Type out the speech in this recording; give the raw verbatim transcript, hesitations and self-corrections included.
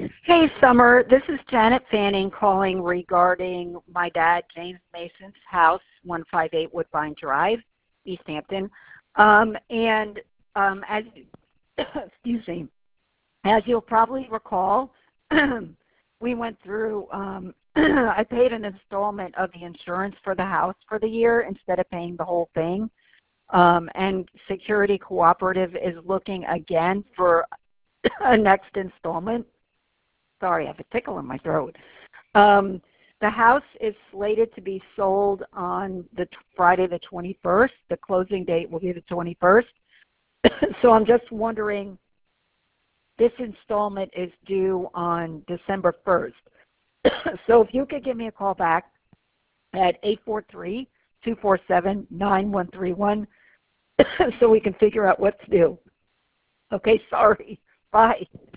Hey, Summer. This is Janet Fanning calling regarding my dad, James Mason's house, one five eight Woodbine Drive, East Hampton. Um, and um, as excuse me, as you'll probably recall, we went through. Um, I paid an installment of the insurance for the house for the year instead of paying the whole thing. Um, and Security Cooperative is looking again for a next installment. Sorry, I have a tickle in my throat. Um, the house is slated to be sold on the t- Friday the twenty-first. The closing date will be the twenty-first. So I'm just wondering, this installment is due on December first. So if you could give me a call back at eight four three, two four seven, nine one three one so we can figure out what to do. Okay, sorry. Bye.